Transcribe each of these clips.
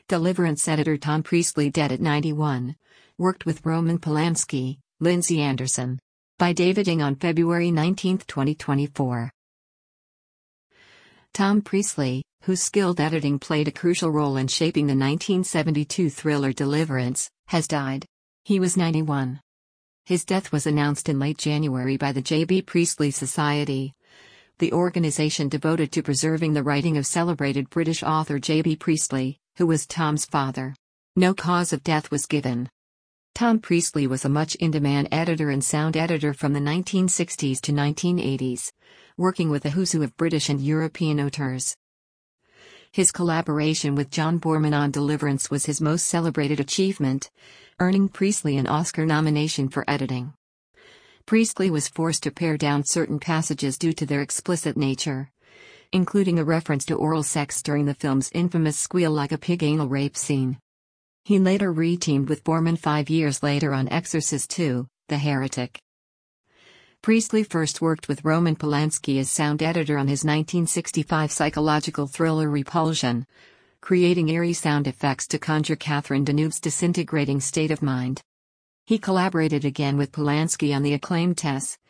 Deliverance editor Tom Priestley, dead at 91. Worked with Roman Polanski, Lindsay Anderson. By David Ng on February 19, 2024. Tom Priestley, whose skilled editing played a crucial role in shaping the 1972 thriller Deliverance, has died. He was 91. His death was announced in late January by the J.B. Priestley Society, the organization devoted to preserving the writing of celebrated British author J.B. Priestley, who was Tom's father. No cause of death was given. Tom Priestley was a much in-demand editor and sound editor from the 1960s to 1980s, working with a who's who of British and European auteurs. His collaboration with John Boorman on Deliverance was his most celebrated achievement, earning Priestley an Oscar nomination for editing. Priestley was forced to pare down certain passages due to their explicit nature, including a reference to oral sex during the film's infamous squeal like a pig anal rape scene. He later re-teamed with Boorman 5 years later on Exorcist II: The Heretic. Priestley first worked with Roman Polanski as sound editor on his 1965 psychological thriller Repulsion, creating eerie sound effects to conjure Catherine Deneuve's disintegrating state of mind. He collaborated again with Polanski on the acclaimed Tess,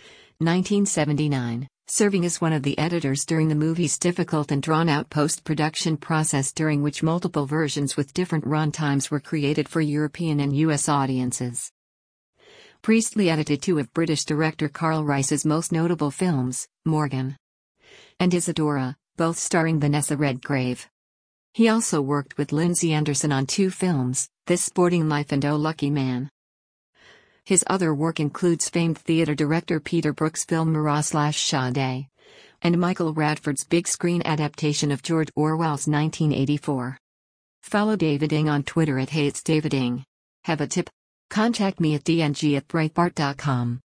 1979, serving as one of the editors during the movie's difficult and drawn-out post-production process, during which multiple versions with different run times were created for European and US audiences. Priestley edited 2 of British director Karl Rice's most notable films, Morgan and Isadora, both starring Vanessa Redgrave. He also worked with Lindsay Anderson on 2 films, This Sporting Life and Oh Lucky Man. His other work includes famed theater director Peter Brook's film Marat/Sade, and Michael Radford's big-screen adaptation of George Orwell's 1984. Follow David Ng on Twitter at @HeyIt'sDavidNg. Have a tip? Contact me at dng@breitbart.com.